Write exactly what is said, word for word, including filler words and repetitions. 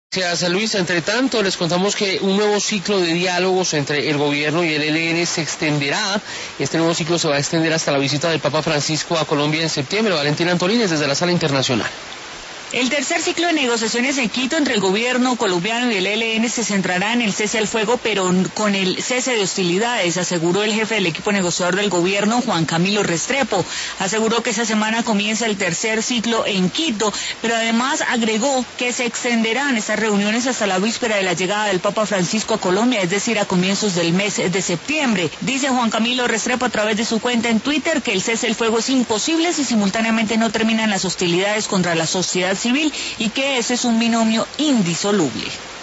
Gracias, Luis. Entre tanto, les contamos que un nuevo ciclo de diálogos entre el gobierno y el E L N se extenderá. Este nuevo ciclo se va a extender hasta la visita del Papa Francisco a Colombia en septiembre. Valentina Antolínez, desde la Sala Internacional. El tercer ciclo de negociaciones en Quito entre el gobierno colombiano y el E L N se centrará en el cese al fuego, pero con el cese de hostilidades, aseguró el jefe del equipo negociador del gobierno, Juan Camilo Restrepo. Aseguró que esa semana comienza el tercer ciclo en Quito, pero además agregó que se extenderán estas reuniones hasta la víspera de la llegada del Papa Francisco a Colombia, es decir, a comienzos del mes de septiembre. Dice Juan Camilo Restrepo a través de su cuenta en Twitter que el cese al fuego es imposible si simultáneamente no terminan las hostilidades contra la sociedad civil y que ese es un binomio indisoluble.